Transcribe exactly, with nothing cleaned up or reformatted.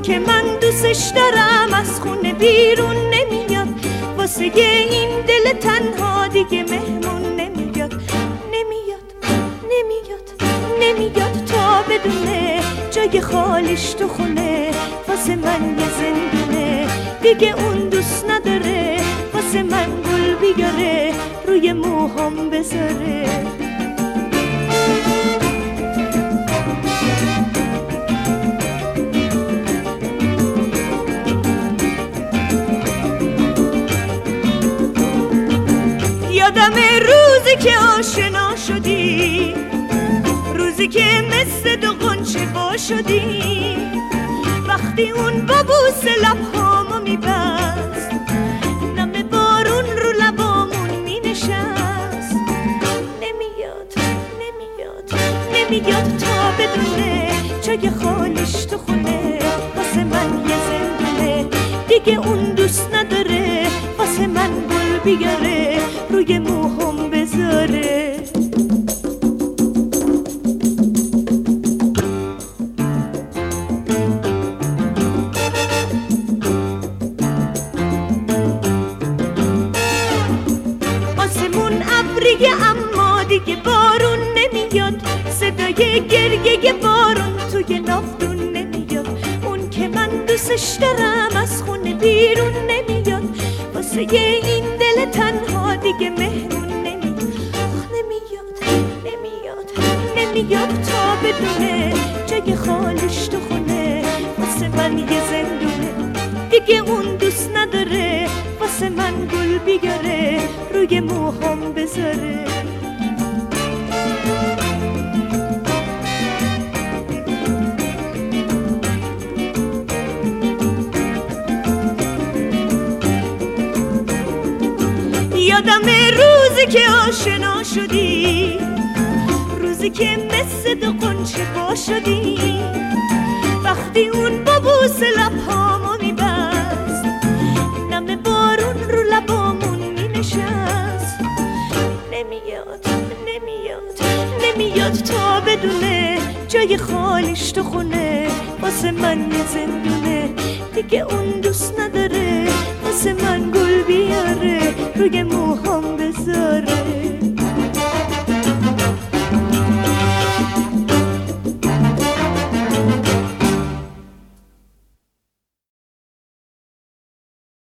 که من دوستش دارم از خونه بیرون نمیاد، واسه این دل تنها دیگه مهمون نمیاد. نمیاد نمیاد نمیاد تا بدونه جای خالیش تو خونه، واسه من یه زندونه دیگه اون دوست نداره، واسه من گل بیاره روی موهام بذاره. یادم روزی که آشنا شدی، روزی که مثل دو غنچه وا شدی، وقتی اون با بوس لبهامو میبست، نم بارون رو لبامون مینشست. نمیاد نمیاد نمیاد تا بدونه جای خالیش تو خونه، واسه من یه زندونه دیگه اون دوست نداره، واسه من گل بیاره روی موهام بذاره. آسمون ابریه اما دیگه بارون نمیاد، صدای گریه بارون توی ناودون نمیاد. اون که من دوستش دارم از خونه بیرون نمیاد، واسه این دل تنها دیگه مهمون نمیاد. نمیاد نمیاد نمیاد تا بدونه جای خالیش تو خونه، واسه من یه زندونه دیگه اون دوست نداره، واسه من گل بیاره روی موهام بذاره. یادم روزی که آشنا شدی، روزی که مثل دو غنچه وا شدی، وقتی اون با بوس لبهامو میبست، نم بارون رو لبامون مینشست. نمیاد نمیاد نمیاد تا بدونه جای خالیش تو خونه، واسه من یه زندونه دیگه اون دوست نداره،